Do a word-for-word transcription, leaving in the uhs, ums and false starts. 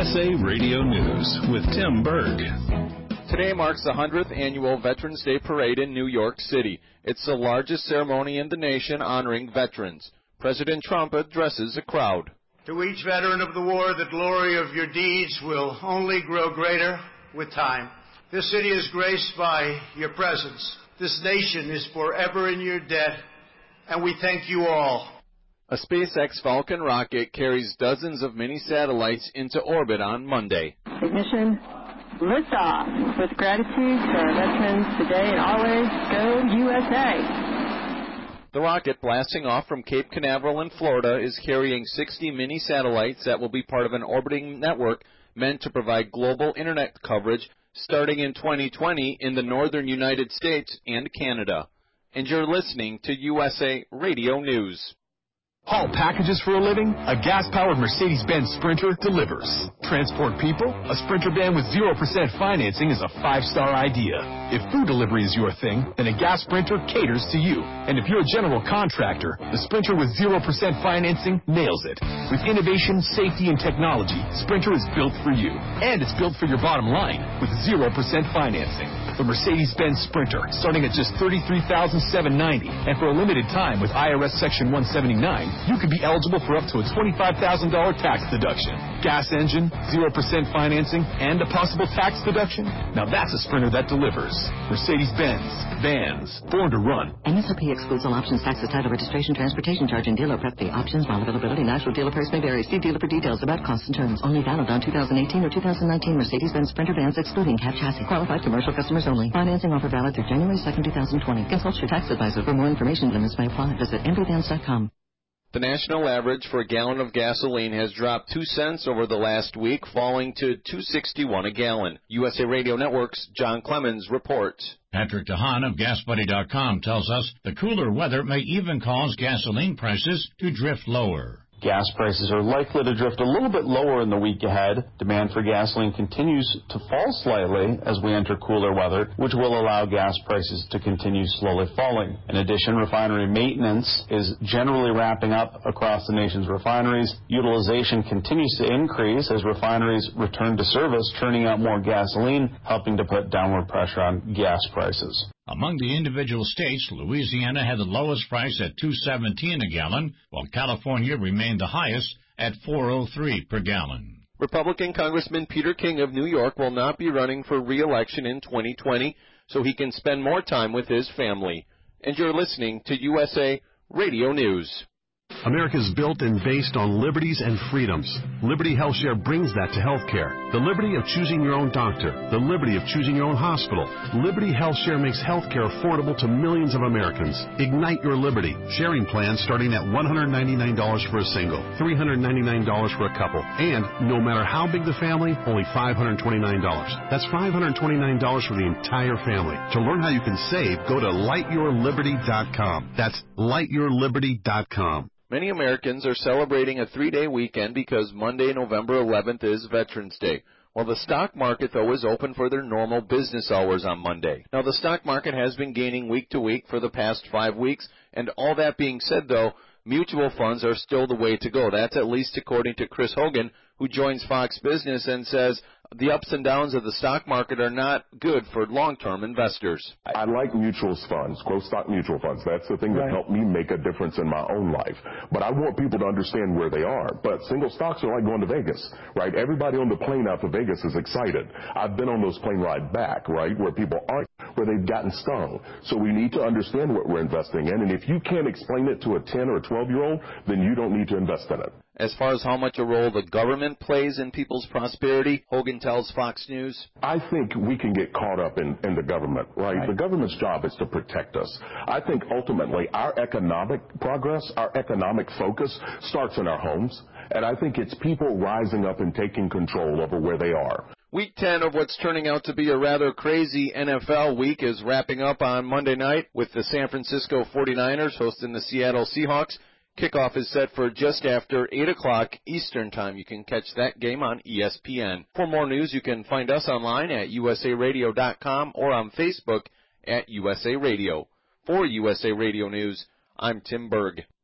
S A Radio News with Tim Berg. Today marks the hundredth annual Veterans Day Parade in New York City. It's the largest ceremony in the nation honoring veterans. President Trump addresses the crowd. To each veteran of the war, the glory of your deeds will only grow greater with time. This city is graced by your presence. This nation is forever in your debt, and we thank you all. A SpaceX Falcon rocket carries dozens of mini satellites into orbit on Monday. Ignition, liftoff. With gratitude to our veterans today and always, go U S A. The rocket, blasting off from Cape Canaveral in Florida, is carrying sixty mini satellites that will be part of an orbiting network meant to provide global internet coverage starting in twenty twenty in the northern United States and Canada. And you're listening to U S A Radio News. Haul packages for a living? A gas-powered Mercedes-Benz Sprinter delivers. Transport people? A Sprinter van with zero percent financing is a five-star idea. If food delivery is your thing, then a gas Sprinter caters to you. And if you're a general contractor, the Sprinter with zero percent financing nails it. With innovation, safety, and technology, Sprinter is built for you. And it's built for your bottom line with zero percent financing. The Mercedes-Benz Sprinter, starting at just thirty-three thousand seven hundred ninety dollars. And for a limited time with I R S Section one seventy-nine, you could be eligible for up to a twenty-five thousand dollars tax deduction. Gas engine, zero percent financing, and a possible tax deduction? Now that's a Sprinter that delivers. Mercedes-Benz. Vans. Born to run. M S R P excludes all options, taxes, title, registration, transportation charge, and dealer prep fee. Options, while availability, national dealer price may vary. See dealer for details about costs and terms. Only valid on two thousand eighteen or two thousand nineteen Mercedes-Benz Sprinter vans excluding cab chassis. Qualified commercial customers only. Financing offer valid through January second, two thousand twenty. Consult your tax advisor for more information. Limits may apply. Visit m v vans dot com. The national average for a gallon of gasoline has dropped two cents over the last week, falling to two sixty-one a gallon. U S A Radio Network's John Clemens reports. Patrick DeHaan of gas buddy dot com tells us the cooler weather may even cause gasoline prices to drift lower. Gas prices are likely to drift a little bit lower in the week ahead. Demand for gasoline continues to fall slightly as we enter cooler weather, which will allow gas prices to continue slowly falling. In addition, refinery maintenance is generally wrapping up across the nation's refineries. Utilization continues to increase as refineries return to service, churning out more gasoline, helping to put downward pressure on gas prices. Among the individual states, Louisiana had the lowest price at two seventeen a gallon, while California remained the highest at four oh three per gallon. Republican Congressman Peter King of New York will not be running for re-election in twenty twenty, so he can spend more time with his family. And you're listening to U S A Radio News. America is built and based on liberties and freedoms. Liberty HealthShare brings that to healthcare. The liberty of choosing your own doctor. The liberty of choosing your own hospital. Liberty HealthShare makes healthcare affordable to millions of Americans. Ignite your liberty. Sharing plans starting at one hundred ninety-nine dollars for a single, three hundred ninety-nine dollars for a couple, and no matter how big the family, only five hundred twenty-nine dollars. That's five hundred twenty-nine dollars for the entire family. To learn how you can save, go to light your liberty dot com. That's light your liberty dot com. Many Americans are celebrating a three-day weekend because Monday, November eleventh is Veterans Day. Well, the stock market, though, is open for their normal business hours on Monday. Now, the stock market has been gaining week to week for the past five weeks, and all that being said, though, mutual funds are still the way to go. That's at least according to Chris Hogan, who joins Fox Business and says the ups and downs of the stock market are not good for long-term investors. I like mutual funds, growth stock mutual funds. That's the thing that right. helped me make a difference in my own life. But I want people to understand where they are. But single stocks are like going to Vegas, right? Everybody on the plane out to Vegas is excited. I've been on those plane rides back, right, where people aren't, where they've gotten stung. So we need to understand what we're investing in. And if you can't explain it to a ten or a twelve-year-old, then you don't need to invest in it. As far as how much a role the government plays in people's prosperity, Hogan tells Fox News. I think we can get caught up in, in the government, right? right? The government's job is to protect us. I think ultimately our economic progress, our economic focus starts in our homes. And I think it's people rising up and taking control over where they are. Week ten of what's turning out to be a rather crazy N F L week is wrapping up on Monday night with the San Francisco forty-niners hosting the Seattle Seahawks. Kickoff is set for just after eight o'clock Eastern Time. You can catch that game on E S P N. For more news, you can find us online at U S A radio dot com or on Facebook at U S A Radio. For U S A Radio News, I'm Tim Berg.